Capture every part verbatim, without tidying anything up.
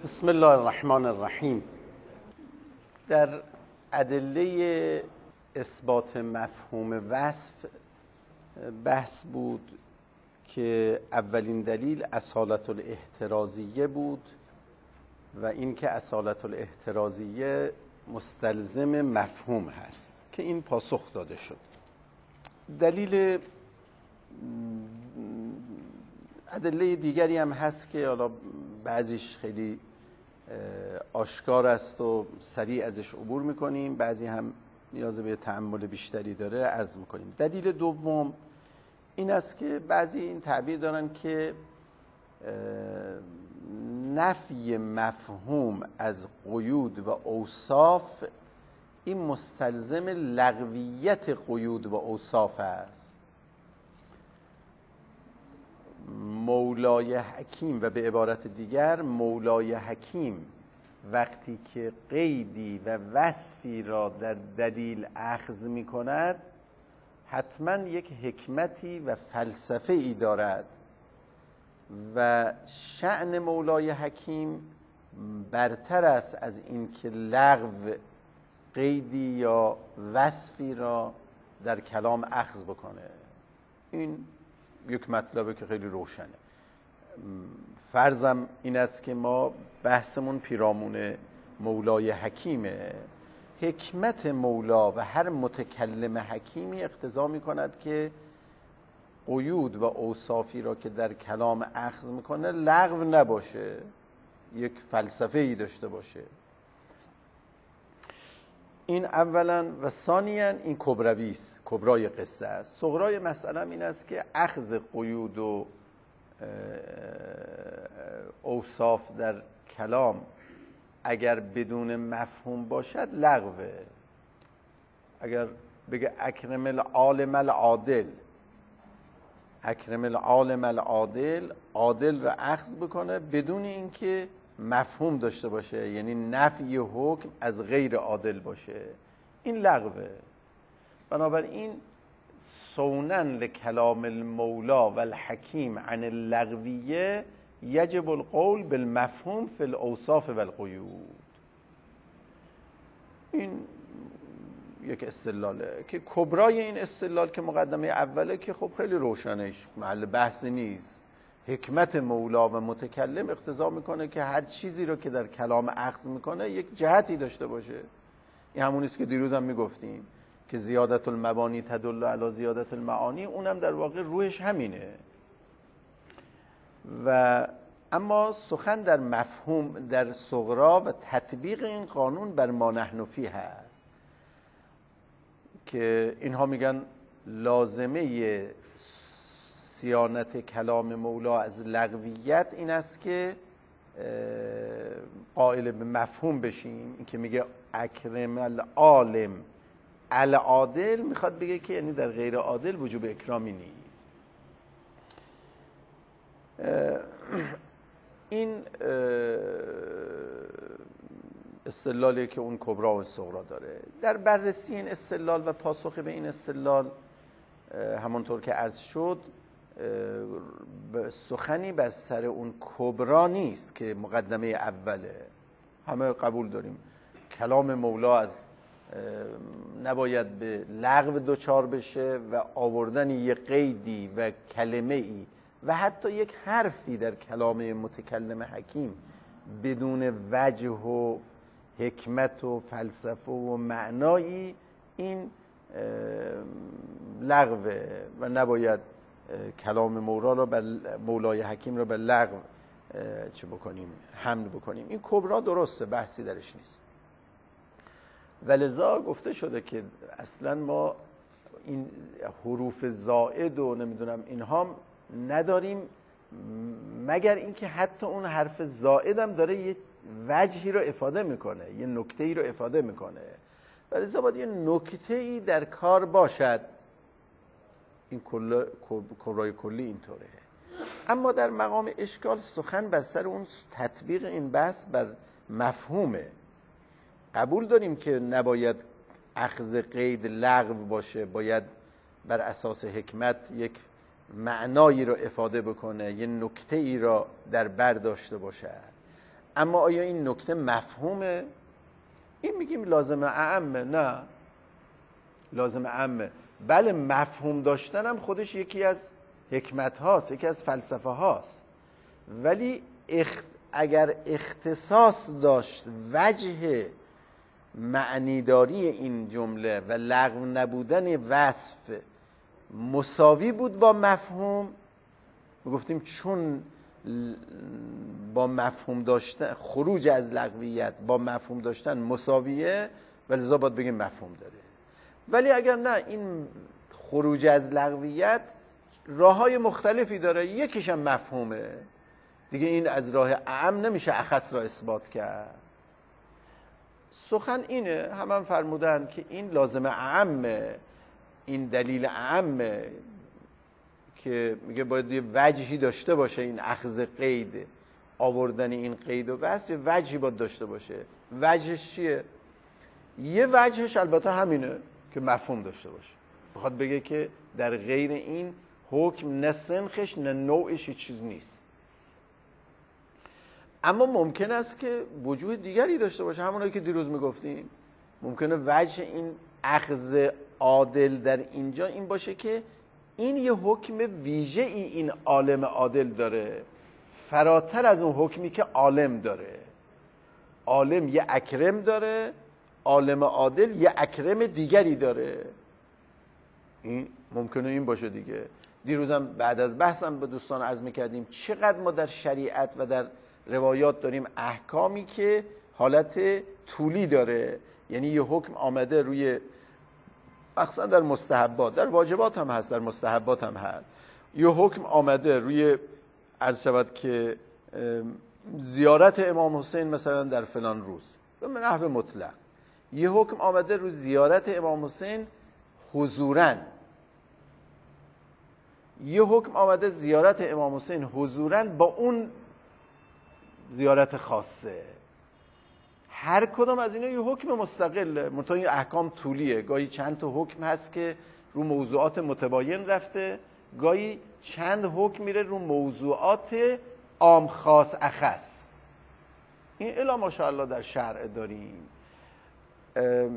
بسم الله الرحمن الرحیم. در ادله اثبات مفهوم وصف بحث بود که اولین دلیل اصالت الاحترازیه بود و این که اصالت الاحترازیه مستلزم مفهوم هست که این پاسخ داده شد. دلیل ادله دیگری هم هست که حالا بعضیش خیلی آشکار است و سریع ازش عبور میکنیم، بعضی هم نیاز به تأمل بیشتری داره، عرض میکنیم. دلیل دوم این است که بعضی این تعبیر دارن که نفی مفهوم از قیود و اوصاف این مستلزم لغویت قیود و اوصاف است. مولای حکیم و به عبارت دیگر مولای حکیم وقتی که قیدی و وصفی را در دلیل اخذ می کند حتما یک حکمتی و فلسفه ای دارد و شأن مولای حکیم برتر است از این که لغو قیدی یا وصفی را در کلام اخذ بکنه. این یک مطلبه که خیلی روشنه. فرضم این است که ما بحثمون پیرامون مولای حکیمه. حکمت مولا و هر متکلم حکیمی اقتضا می کند که قیود و اوصافی را که در کلام اخذ میکنه لغو نباشه، یک فلسفه ای داشته باشه. این اولا و ثانیا این کبروی است، کبرای قصه است. صغرای مسئله این است که اخذ قیود و اوصاف در کلام اگر بدون مفهوم باشد لغوه. اگر بگه اکرم العالم العادل، اکرم العالم العادل، عادل را اخذ بکنه بدون اینکه مفهوم داشته باشه، یعنی نفی حکم از غیر عادل باشه، این لغوه. بنابراین صونن لکلام المولا و الحکیم عن اللغویه یجب القول بالمفهوم فی الاوصاف و القیود. این یک استدلاله که کبرای این استدلال که مقدمه اوله که خب خیلی روشنش محل بحث نیست. حکمت مولا و متکلم اقتضا میکنه که هر چیزی رو که در کلام اخذ میکنه یک جهتی داشته باشه. این همون است که دیروز هم میگفتیم که زیادت المبانی تدل علی زیادت المعانی، اونم در واقع روحش همینه. و اما سخن در مفهوم در صغرا و تطبیق این قانون بر ما نحن فیه هست که اینها میگن لازمه صیانت کلام مولا از لغویت این است که قائل به مفهوم بشیم. این که میگه اکرم العالم العادل میخواد بگه که یعنی در غیر عادل وجوب اکرامی نیست. این استدلالی که اون کبرا و صغرا داره. در بررسی این استدلال و پاسخ به این استدلال همونطور که عرض شد سخنی بر سر اون کبرا نیست که مقدمه اوله. همه قبول داریم کلام مولا از نباید به لغو دچار بشه و آوردن یک قیدی و کلمه ای و حتی یک حرفی در کلام متکلم حکیم بدون وجه و حکمت و فلسفه و معنایی این لغوه و نباید کلام مولا را بر مولای حکیم را به لغو چه بکنیم، حمل بکنیم. این کبرا درسته، بحثی درش نیست. ولذا گفته شده که اصلا ما این حروف زائد و نمیدونم اینها نداریم مگر اینکه حتی اون حرف زائد هم داره یه وجهی رو افاده میکنه، یه نکته‌ای رو افاده میکنه. ولذا باید یه نکته‌ای در کار باشد. این کل کبرای کلی اینطوره. اما در مقام اشکال سخن بر سر اون تطبیق این بحث بر مفهومه. قبول داریم که نباید اخذ قید لغو باشه، باید بر اساس حکمت یک معنایی رو افاده بکنه، یه نکته ای را در بر داشته باشه. اما آیا این نکته مفهومه؟ این میگیم لازم اعمه. نه، لازم اعمه. بله، مفهوم داشتن هم خودش یکی از حکمت هاست، یکی از فلسفه هاست، ولی اخت... اگر اختصاص داشت وجه معنیداری این جمله و لغو نبودن وصف مساوی بود با مفهوم، میگفتیم چون با مفهوم داشتن خروج از لغویت با مفهوم داشتن مساویه و لذا باید بگیم مفهوم داره. ولی اگر نه، این خروج از لغویت راههای مختلفی داره، یکیش هم مفهومه دیگه، این از راه اعم نمیشه اخص را اثبات کرد. سخن اینه، هم هم فرمودن که این لازم اعمه، این دلیل اعمه که میگه باید یه وجهی داشته باشه، این اخذ قید، آوردن این قید و بس یه وجهی باید داشته باشه. وجهش چیه؟ یه وجهش البته همینه که مفهوم داشته باشه، بخواد بگه که در غیر این حکم نه سنخش نه نوعش چیز نیست. اما ممکن است که وجوه دیگری داشته باشه، همونایی که دیروز میگفتیم. ممکنه وجه این اخذ عادل در اینجا این باشه که این یه حکم ویژه ای این عالم عادل داره، فراتر از اون حکمی که عالم داره. عالم یه اکرم داره، عالم عادل یه اکرم دیگری داره. این ممکنه این باشه دیگه. دیروزم بعد از بحثم به دوستان عرض میکردیم چقدر ما در شریعت و در روایات داریم احکامی که حالت طولی داره، یعنی یه حکم آمده روی، مخصوصا در مستحبات، در واجبات هم هست، در مستحبات هم هست، یه حکم آمده روی عرض شود که زیارت امام حسین مثلا در فلان روز به نحو مطلق، یه حکم آمده روی زیارت امام حسین حضوراً، یه حکم آمده زیارت امام حسین حضوراً با اون زیارت خاصه. هر کدام از اینا یه حکم مستقله، منتها این احکام طولیه. گاهی چند تا حکم هست که رو موضوعات متباین رفته، گاهی چند حکم میره رو موضوعات عام خاص اخص. این الا ماشاءالله در شرع داریم. ام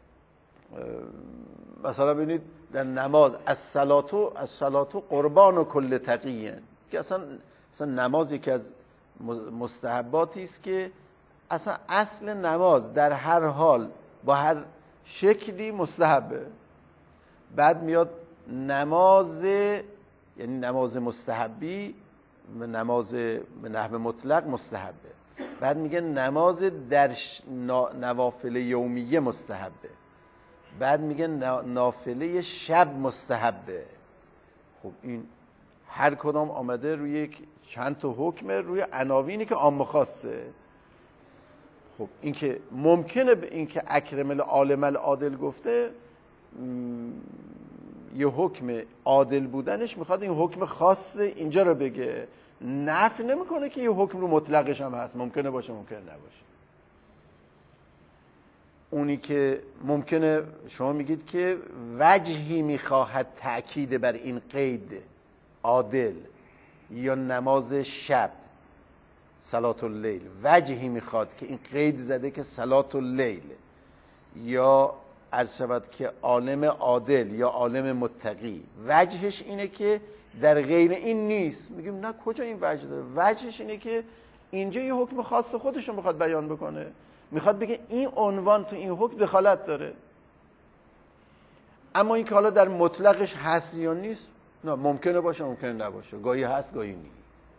ام مثلا ببینید در نماز الصلاه الصلاه قربان و کل تقی، که اصلا اصلا نماز یکی از مستحباتی است که اصلا اصل نماز در هر حال با هر شکلی مستحبه. بعد میاد نماز، یعنی نماز مستحبی، نماز به نحو مطلق مستحبه. بعد میگه نماز در نوافل یومیه مستحبه. بعد میگه نافله شب مستحبه. خب این هر کدام آمده روی یک چند تا حکمه، روی عناوینی که عام خاصه. خب این که ممکنه به این که اکرم العالم العادل گفته، یه حکم عادل بودنش میخواد این حکم خاص اینجا رو بگه، نفی نمیکنه که یه حکم رو مطلقش هم هست، ممکنه باشه ممکنه نباشه. اونی که ممکنه شما میگید که وجهی میخواهد تأکید بر این قید عادل، یا نماز شب صلات اللیل، وجهی میخواد که این قید زده که صلات اللیل، یا عرض شود که عالم عادل یا عالم متقی، وجهش اینه که در غیر این نیست. میگیم نه، کجا این وجه داره؟ وجهش اینه که اینجا یه حکم خاص خودش رو میخواد بیان بکنه، میخواد بگه این عنوان تو این حکم دخالت داره. اما این که حالا در مطلقش هست یا نیست، نه، ممکنه باشه ممکنه نباشه، گاهی هست گاهی نیست.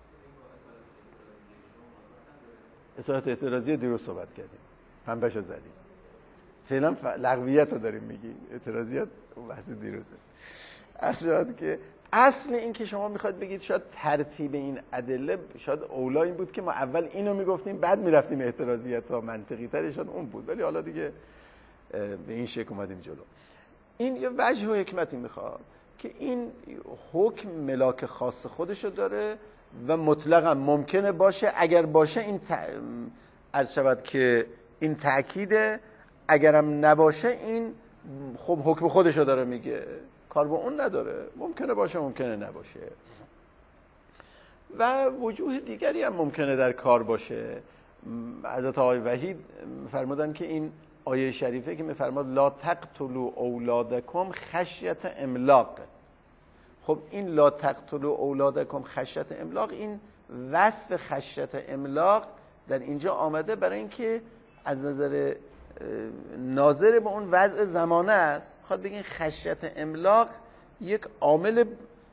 اصالت اعتراضی دیروز صحبت کردیم، پنبه‌شو زدیم، فعلا ف... لغویت رو داریم میگیم، اعتراضیات بحث دیروزه. اصلا که اصل این که شما میخواد بگید شاید ترتیب این ادله شاید اولا این بود که ما اول اینو میگفتیم بعد میرفتیم اعتراضیت ها، منطقی تر شاید اون بود، ولی حالا دیگه به این شکل اومدیم جلو. این یه وجه و حکمتی میخواد که این حکم ملاک خاص خودشو داره و مطلقا ممکنه باشه، اگر باشه این ت... عرض شود که این تأکیده، اگرم نباشه این خب حکم خودشو داره میگه، کار با اون نداره، ممکنه باشه ممکنه نباشه. و وجوه دیگری هم ممکنه در کار باشه. حضرت آقای وحید فرمودن که این آیه شریفه که میفرماد لا تقتلوا اولادکم خشیت املاق. خب این لا تقتلوا اولادکم خشیت املاق، این وصف خشیت املاق در اینجا آمده برای اینکه از نظر ناظر به اون وضع زمانه است، میخواد بگین خشیت املاق یک عامل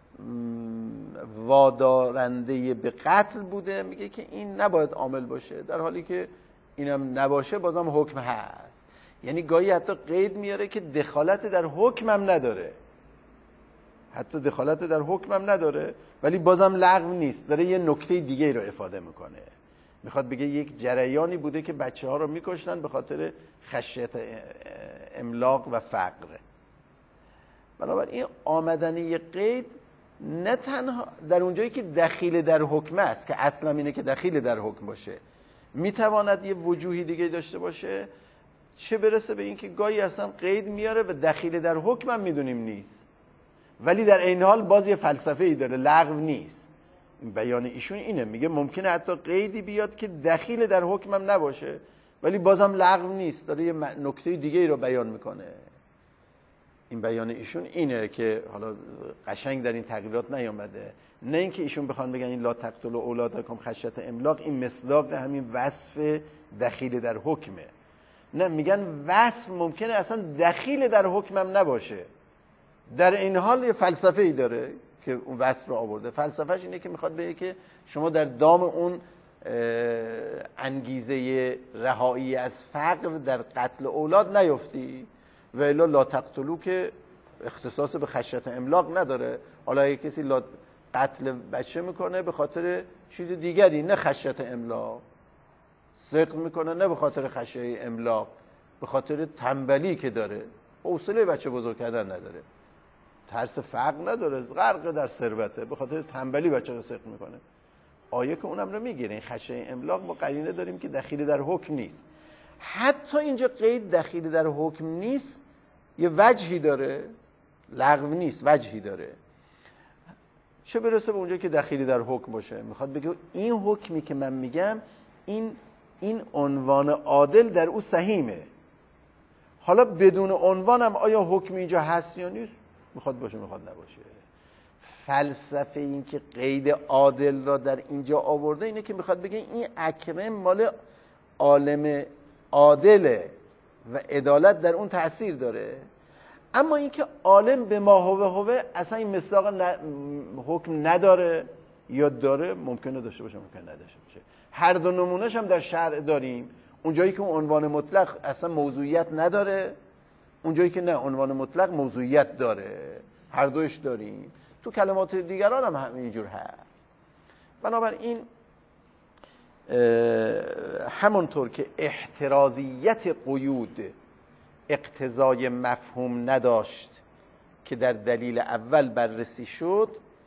وادارنده به قتل بوده، میگه که این نباید عامل باشه، در حالی که اینم نباشه بازم حکم هست. یعنی گاهی حتی قید میاره که دخالت در حکم هم نداره، حتی دخالت در حکم هم نداره ولی بازم لغو نیست، داره یه نکته دیگه رو افاده میکنه. میخواد بگه یک جریانی بوده که بچه ها رو میکشتن به خاطر خشیت املاق و فقر. بنابراین آمدن یک قید نه تنها در اونجایی که دخیل در حکم است، که اصلا اینه که دخیل در حکم باشه، میتواند یه وجوهی دیگه داشته باشه، چه برسه به این که گاهی اصلا قید میاره و دخیل در حکم هم میدونیم نیست، ولی در این حال باز یه فلسفه ای داره، لغو نیست. این بیان ایشون اینه، میگه ممکنه حتی قیدی بیاد که دخیل در حکم هم نباشه ولی بازم لغو نیست، داره یه نکته دیگه ای رو بیان میکنه. این بیان ایشون اینه که حالا قشنگ در این تغییرات نیامده، نه اینکه ایشون بخوان بگن این لا تقتلوا اولادکم خشیت املاق این مصداق همین وصف دخیل در حکمه، نه میگن وصف ممکنه اصلا دخیل در حکم هم نباشه، در این حال یه فلسفه ای داره که اون وصف رو آورده. فلسفهش اینه که میخواد بگه که شما در دام اون انگیزه رهایی از فقر در قتل اولاد نیفتی، و الا لا تقتلوا که اختصاص به خشیت املاق نداره. حالا اگه کسی لا قتل بچه میکنه به خاطر چیز دیگری، نه خشیت املاق، سقط میکنه نه به خاطر خشیت املاق، به خاطر تنبلی که داره، حوصله بچه بزرگ کردن نداره، ترس فقر نداره، غرق در ثروته، به خاطر تنبلی بچه رو سقط میکنه. آیه که اونم رو میگیره، این خشیت املاق ما قرینه داریم که دخیل در حکم نیست. حتی اینجا قید دخیل در حکم نیست یه وجهی داره، لغو نیست، وجهی داره. چه برسه به اونجا که دخیلی در حکم باشه، میخواد بگه این حکمی که من میگم این این عنوان عادل در او سهیمه، حالا بدون عنوانم آیا حکم اینجا هست یا نیست، میخواد باشه میخواد نباشه. فلسفه این که قید عادل را در اینجا آورده اینه که میخواد بگه این اکرم مال عالم عادله و عدالت در اون تأثیر داره، اما اینکه عالم به ما هوه هوه اصلا این مصداق ن... حکم نداره یا داره، ممکنه داشته باشه ممکنه نداشته باشه. هر دو نمونهش هم در شرع داریم، اونجایی که اون عنوان مطلق اصلا موضوعیت نداره، اونجایی که نه عنوان مطلق موضوعیت داره، هر دوش داریم. تو کلمات دیگران هم همینجور هست. بنابراین همونطور که احترازیت قیود اقتضای مفهوم نداشت که در دلیل اول بررسی شد،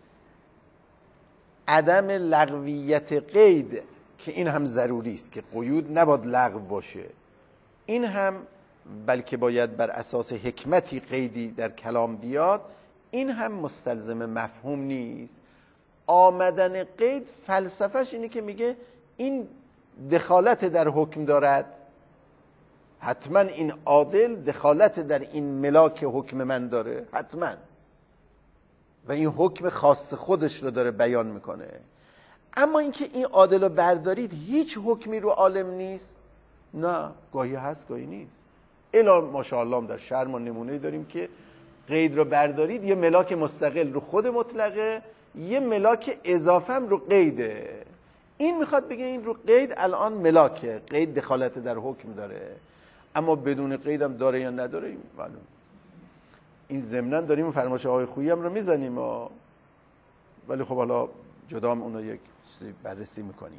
عدم لغویت قید که این هم ضروری است که قیود نباید لغو باشه، این هم بلکه باید بر اساس حکمتی قیدی در کلام بیاد، این هم مستلزم مفهوم نیست. آمدن قید فلسفهش اینه که میگه این دخالت در حکم دارد، حتما این عادل دخالت در این ملاک حکم من داره حتما، و این حکم خاص خودش رو داره بیان میکنه. اما اینکه این عادل رو بردارید هیچ حکمی رو عالم نیست، نه، گاهی هست گاهی نیست. الا ماشاءالله هم در شرع ما نمونه داریم که قید رو بردارید یه ملاک مستقل رو خود مطلقه، یه ملاک اضافه هم رو قیده. این میخواد بگه این رو قید الان ملاکه، قید دخالت در حکم داره، اما بدون قید هم داره یا نداره معلوم. این ضمناً داریم فرمایش آقای خویی هم رو میزنیم، ولی خب حالا جدا هم اونو یک چیزی بررسی میکنیم.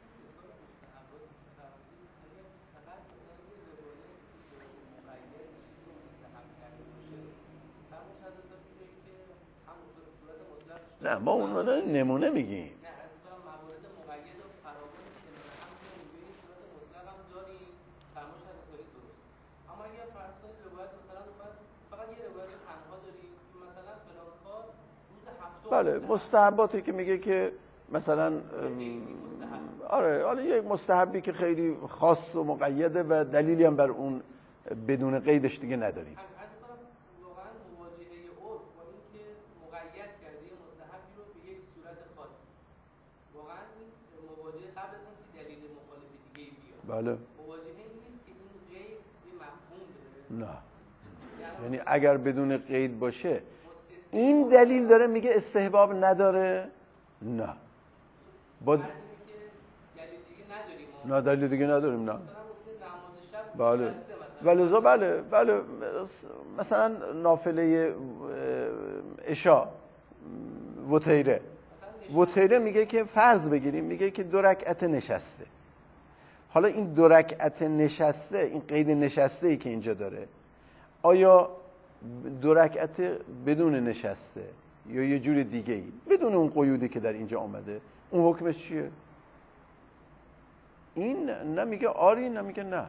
نه ما اون رو نمونه میگیم. بله مستحباتی که میگه که مثلا آره حالا یک مستحبی که خیلی خاص و مقیده و دلیلی هم بر اون بدون قیدش دیگه نداریم. واقعا مواجهه عرف با اینکه مقید کرده یه مستحبی رو به یک صورت خاص، واقعا این مواجهه قبل از اینکه دلیل مخالف دیگه بیاد، بله مواجهه نیست که این غیر یه مفهوم داره. نه، یعنی اگر بدون قید باشه این دلیل داره میگه استحباب نداره؟ نه. با نه دلیل دیگه نداریم. نه بله ولذا بله بله مثلا نافله عشاء وتیره وتیره میگه که فرض بگیریم میگه که دو رکعت نشسته. حالا این دو رکعت نشسته، این قید نشسته ای که اینجا داره، آیا دو رکعت بدون نشسته یا یه جور دیگه ای بدون اون قیودی که در اینجا آمده، اون حکمش چیه؟ این نمیگه آری نمیگه نه. نه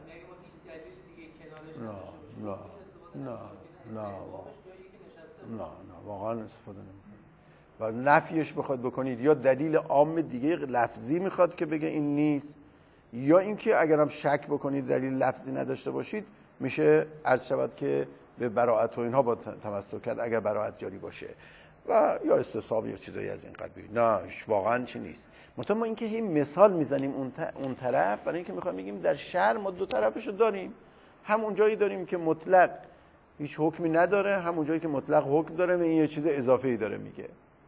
نه نه نه نه نه واقعا استفاده نمیکنه. و نفیش بخواد بکنید یا دلیل عام دیگه لفظی میخواد که بگه این نیست، یا اینکه اگرم شک بکنید دلیل لفظی نداشته باشید میشه عرض شود که به براءت و اینها با تمسک کرد اگر براءت جاری باشه و یا استصحاب یا چیزایی از این قبیل. نه واقعا چی نیست. مثلا ما اینکه هی مثال میزنیم اون اون طرف برای اینکه میخوایم بگیم در شرع ما دو طرفشو داریم، همون جایی داریم که مطلق هیچ حکمی نداره، همون جایی که مطلق حکم داره و این یه چیز اضافه‌ای داره میگه.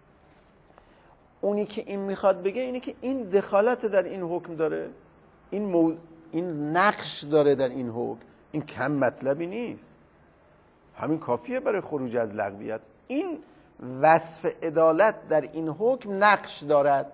اونی که این میخواد بگه اینه که این دخالت در این حکم داره، این مو... این نقش داره در این حکم، این کم مطلبی نیست، همین کافیه برای خروج از لغویت. این وصف عدالت در این حکم نقش دارد،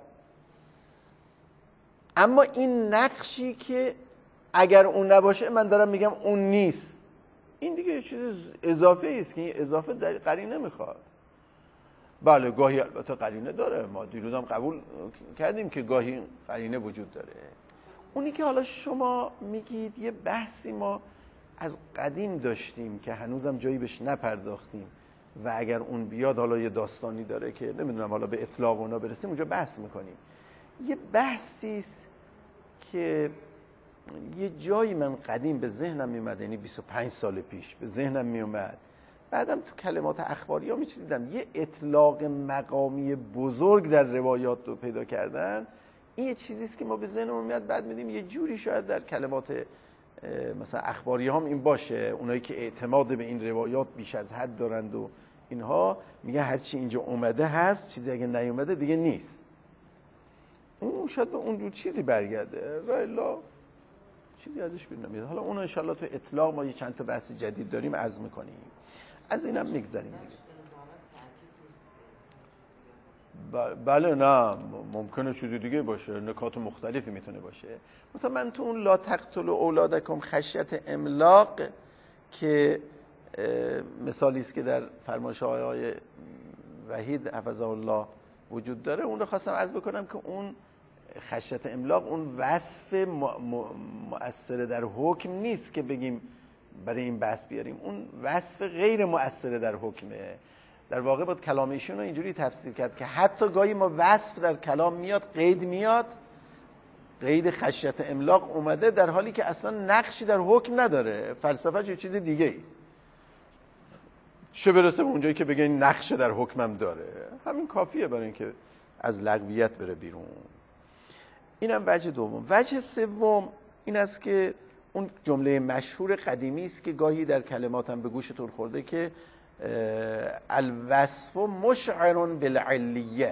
اما این نقشی که اگر اون نباشه من دارم میگم اون نیست، این دیگه یه چیز اضافه است که این اضافه در قرینه میخواد. بله گاهی البته قرینه داره، ما دیروز هم قبول کردیم که گاهی قرینه وجود داره. اونی که حالا شما میگید یه بحثی ما از قدیم داشتیم که هنوزم جایی بهش نپرداختیم و اگر اون بیاد حالا یه داستانی داره که نمیدونم حالا به اطلاق اونا برسیم اونجا بحث میکنیم. یه بحثی است که یه جایی من قدیم به ذهنم میومد، یعنی بیست و پنج سال پیش به ذهنم میومد، بعدم تو کلمات اخباری ها میچیدیدم یه اطلاق مقامی بزرگ در روایات رو پیدا کردن. این یه چیزیست که ما به ذهنمون میاد بعد میدیم یه جوری شاید در کلمات مثلا اخباری هم این باشه، اونایی که اعتماد به این روایات بیش از حد دارند و اینها میگه هرچی اینجا اومده هست، چیزی اگه نیومده دیگه نیست. اون شاید به اون رو چیزی برگرده و الا چیزی ازش بیرون نمیاد. حالا اون انشالله تو اطلاق ما یه چند تا بحث جدید داریم عرض میکنیم، از اینم میگذریم دیگه. بله نه ممکنه چیزی دیگه باشه، نکات مختلفی میتونه باشه. مثلا من تو اون لا تقتلوا اولادکم خشیت املاق که مثالی است که در فرمایش آقای وحید حفظه الله وجود داره، اون رو خواستم عرض بکنم که اون خشیت املاق اون وصف مؤثر در حکم نیست که بگیم برای این بحث بیاریم، اون وصف غیر مؤثر در حکمه. در واقع باید کلام ایشون رو اینجوری تفسیر کرد که حتی گاهی ما وصف در کلام میاد، قید میاد، قید خشیت املاق اومده در حالی که اصلا نقشی در حکم نداره، فلسفه‌اش یه چیز دیگه است. چه برسه به اونجایی که بگه این نقش در حکمم داره، همین کافیه برای اینکه از لغویت بره بیرون. اینم وجه دوم. وجه سوم این است که اون جمله مشهور قدیمی است که گاهی در کلماتم به گوشتون خورده که الوصف مشعر بالعلیه،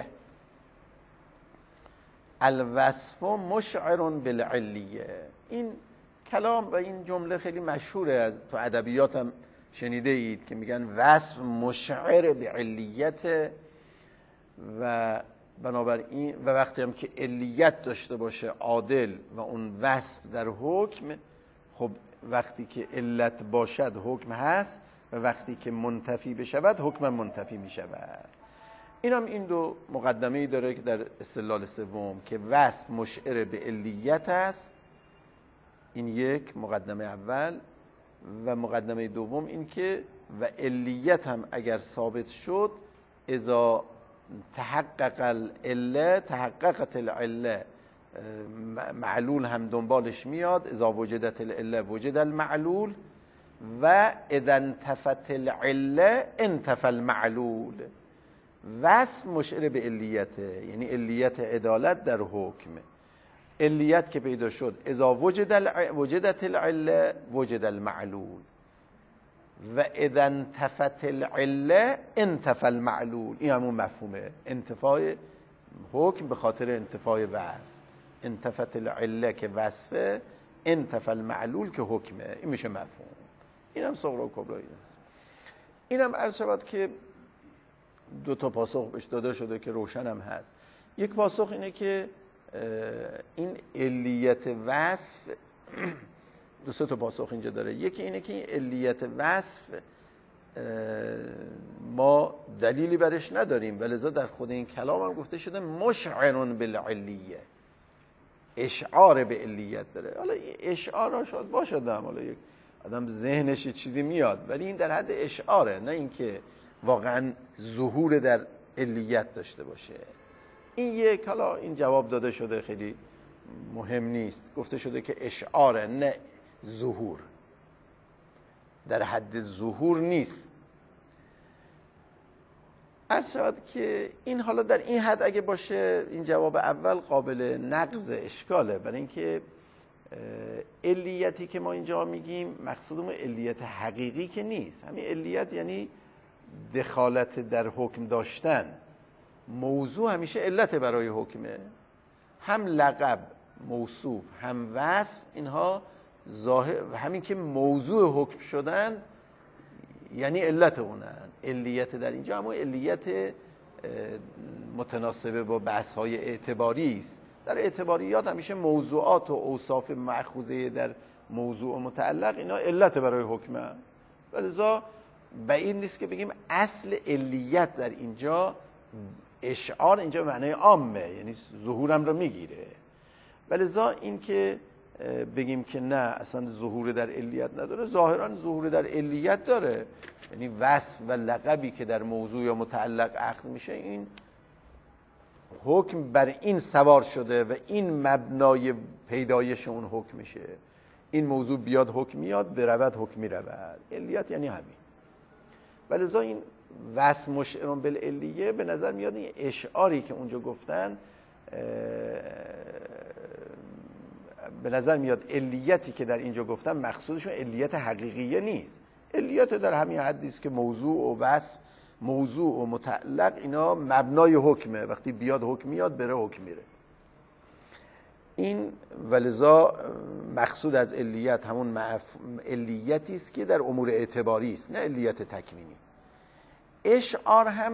الوصف مشعر بالعلیه. این کلام و این جمله خیلی مشهوره، از تو ادبیاتم شنیده اید که میگن وصف مشعر بعلیت و بنابراین و وقتی هم که علیت داشته باشه عادل و اون وصف در حکم، خب وقتی که علت باشد حکم هست و وقتی که منتفی بشود حکم منتفی می شود. این هم این دو مقدمه‌ای داره که در استدلال سوم که وصف مشعر به علیت است، این یک مقدمه اول، و مقدمه دوم این که و علیت هم اگر ثابت شد اذا تحقق العله تحققت العله معلول هم دنبالش میاد، اذا وجدت العله وجد المعلول و اذا انتفت العله انتفى المعلول. وصف مشعر به علیته، یعنی علیت عدالت در حکم. علیت که پیدا شد اذا وجد الع... وجدت العله وجد المعلول و اذا انتفت العله انتفى المعلول. این همون مفهومه، انتفاع حکم به خاطر انتفاع وصف. انتفت العله که وصفه، انتفى المعلول که حکمه. این میشه مفهوم. این هم صغرا و کبرا. این هم عرض شود که دو تا پاسخ بهش داده شده که روشن هم هست. یک پاسخ اینه که این علیت وصف دو سه تا پاسخ اینجا داره. یکی اینه که این علیت وصف ما دلیلی برش نداریم، ولذا در خود این کلام هم گفته شده مشعر بالعلیه، اشعار به علیت داره. حالا این اشعار ها شاید باشه، حالا یک آدم ذهنش یه چیزی میاد، ولی این در حد اشعاره، نه اینکه واقعا ظهور در علیت داشته باشه. این یک، حالا این جواب داده شده، خیلی مهم نیست، گفته شده که اشعاره نه ظهور، در حد ظهور نیست. عرض شود که این حالا در این حد اگه باشه، این جواب اول قابل نقض اشکاله، برای اینکه علیتی که ما اینجا میگیم مقصودمون علیت حقیقی که نیست. همین علیت یعنی دخالت در حکم داشتن. موضوع همیشه علت برای حکمه، هم لقب، موصوف، هم وصف، اینها ظاهر، همین که موضوع حکم شدن یعنی علت اونن. علیت در اینجا همون علیت متناسبه با بحث های اعتباری است. در اعتباریات همیشه موضوعات و اوصاف مأخوذه در موضوع و متعلق، اینا علت برای حکمه. ولذا بعید نیست که بگیم اصل علیت در اینجا اشعار، اینجا به معنای عامه، یعنی ظهورم رو میگیره. ولذا این که بگیم که نه اصلا ظهور در علیت نداره، ظاهرا ظهور در علیت داره، یعنی وصف و لقبی که در موضوع یا متعلق اخذ میشه، این حکم بر این سوار شده و این مبنای پیدایش اون حکم میشه. این موضوع بیاد حکم میاد، برود حکم میرود. علیت یعنی همین. ولذا این وصف مشعر بالعلیه به نظر میاد این اشعاری که اونجا گفتن، به نظر میاد علیتی که در اینجا گفتن مقصودشون علیت حقیقیه نیست. علیت در همین حدی است که موضوع و وصف، موضوع و متعلق، اینا مبنای حکمه، وقتی بیاد حکم میاد، بره حکم میره. این ولذا مقصود از علیت همون معف... علیتی است که در امور اعتباری است، نه علیت تکوینی. اشعار هم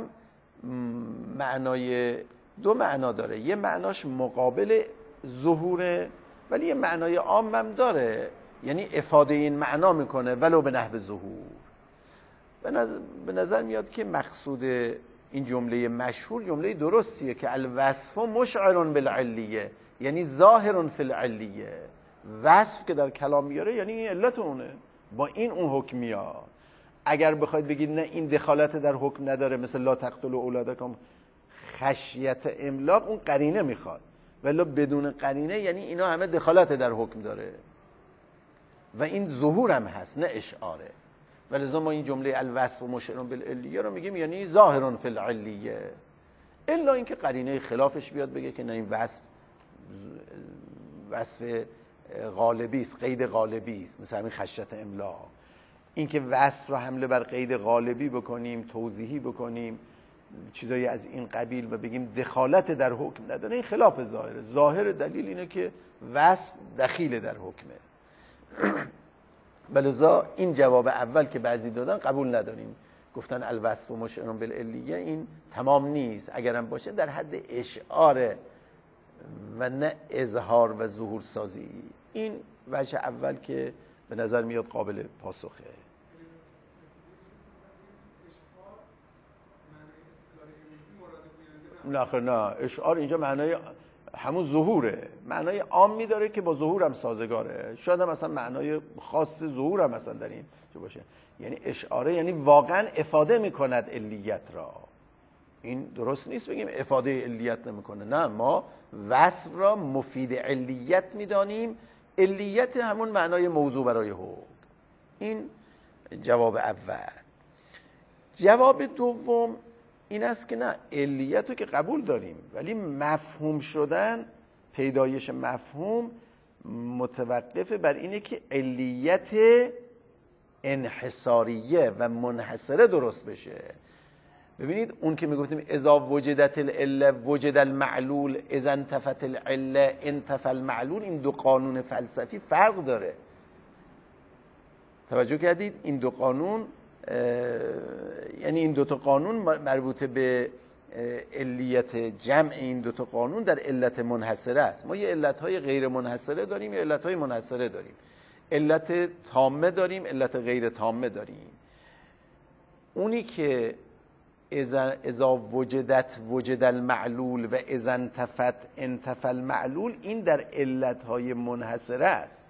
معنای دو معنا داره، یه معناش مقابل ظهوره، ولی یه معنای عام هم داره، یعنی افاده این معنا میکنه ولو به نحو ظهور. به نظر, به نظر میاد که مقصود این جمله مشهور جمله درستیه که الوصف مشعر بالعلیه، یعنی ظاهر فی العلیه. وصف که در کلام میاره یعنی این علت اونه، با این اون حکم میاد. اگر بخواید بگید نه این دخالت در حکم نداره، مثل لا تقتلوا اولادکم خشیت املاق، اون قرینه میخواد، ولی بدون قرینه یعنی اینا همه دخالت در حکم داره و این ظهور هم هست، نه اشعاره. ولذا ما این جمله الوصف مشعر بالعلیه رو میگیم یعنی ظاهر فی العلیه، الا اینکه قرینه خلافش بیاد بگه که نه این وصف وصف غالبی است، قید غالبی است، مثل همین خشیت املاق. اینکه وصف رو حمله بر قید غالبی بکنیم، توضیحی بکنیم، چیزایی از این قبیل و بگیم دخالت در حکم نداره، این خلاف ظاهره. ظاهر دلیل اینه که وصف دخیل در حکمه. ولذا این جواب اول که بعضی دادن قبول نداریم، گفتن الوصف مشعر بالعلیه، این تمام نیست، اگرم باشه در حد اشعاره و نه اظهار و ظهور سازی. این وجه اول که به نظر میاد قابل پاسخه. نه آخر نه، اشعار اینجا معنای همون ظهوره، معنای عامی داره که با ظهور هم سازگاره. شاید هم مثلا معنای خاص ظهور هم مثلا در این باشه. یعنی اشعاره یعنی واقعا افاده میکند علیت را، این درست نیست بگیم افاده علیت نمیکنه. نه، ما وصف را مفید علیت میدانیم. علیت همون معنای موضوع برای حکم. این جواب اول. جواب دوم این است که نه، علیت رو که قبول داریم، ولی مفهوم شدن، پیدایش مفهوم متوقف بر اینه که علیت انحصاریه و منحصره درست بشه. ببینید اون که میگفتیم اذا وجدت العله وجد المعلول، اذا انتفت العله انتفى المعلول، این دو قانون فلسفی فرق داره. توجه کردید؟ این دو قانون، یعنی این دو تا قانون مربوط به علیت جمع این دو تا قانون در علت منحصره است. ما یه علتهای غیر منحصره داریم، یه علتهای منحصره داریم. علت تامه داریم، علت غیر تامه داریم. اونی که اذا وجدت وجد المعلول و اذا انتفت انتفى المعلول، این در علتهای منحصره است.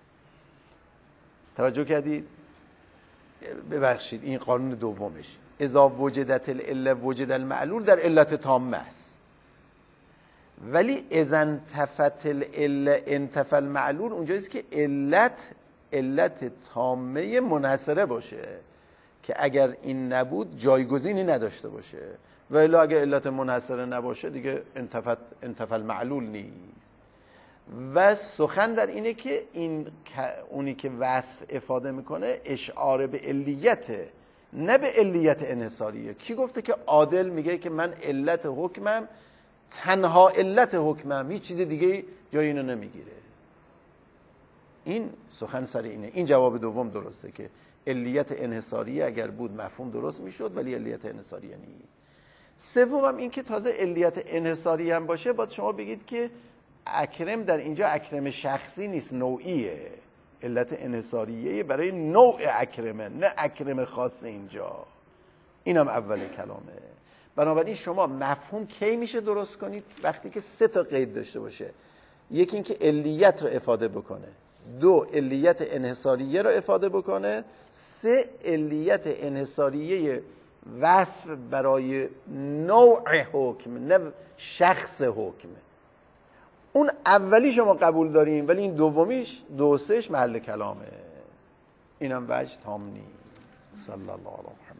توجه کردید؟ ببخشید، این قانون دومش، اذا وجدت العله وجد المعلول، در علت تامه است. ولی اذا انتفت العله انتفى المعلول، اونجاییست که علت علت تامه منحصره باشه، که اگر این نبود جایگزینی نداشته باشه. و الا اگر علت منحصره نباشه دیگه انتفت انتفى المعلول نیست. و سخن در اینه که این اونی که وصف افاده میکنه اشعار به علیته، نه به علیت انحصاریه. کی گفته که عادل میگه که من علت حکمم تنها علت حکمم، هیچ چیز دیگه جای اینو نمیگیره؟ این سخن سر اینه. این جواب دوم درسته که علیت انحصاریه اگر بود مفهوم درست میشد، ولی علیت انحصاریه نیست. سومم این که تازه علیت انحصاریه هم باشه، باید شما بگید که اکرم در اینجا اکرم شخصی نیست، نوعیه. علت انحصاریه برای نوع اکرمه، نه اکرم خاص اینجا. اینم اول کلامه. بنابراین شما مفهوم کی میشه درست کنید؟ وقتی که سه تا قید داشته باشه. یکی این که علیت رو افاده بکنه، دو علیت انحصاریه رو افاده بکنه، سه علیت انحصاریه وصف برای نوع حکم، نه شخص حکم. اون اولی شما قبول داریم، ولی این دومیش دو سهش محل کلامه. اینم وجه تام نیست. صلی الله علیه و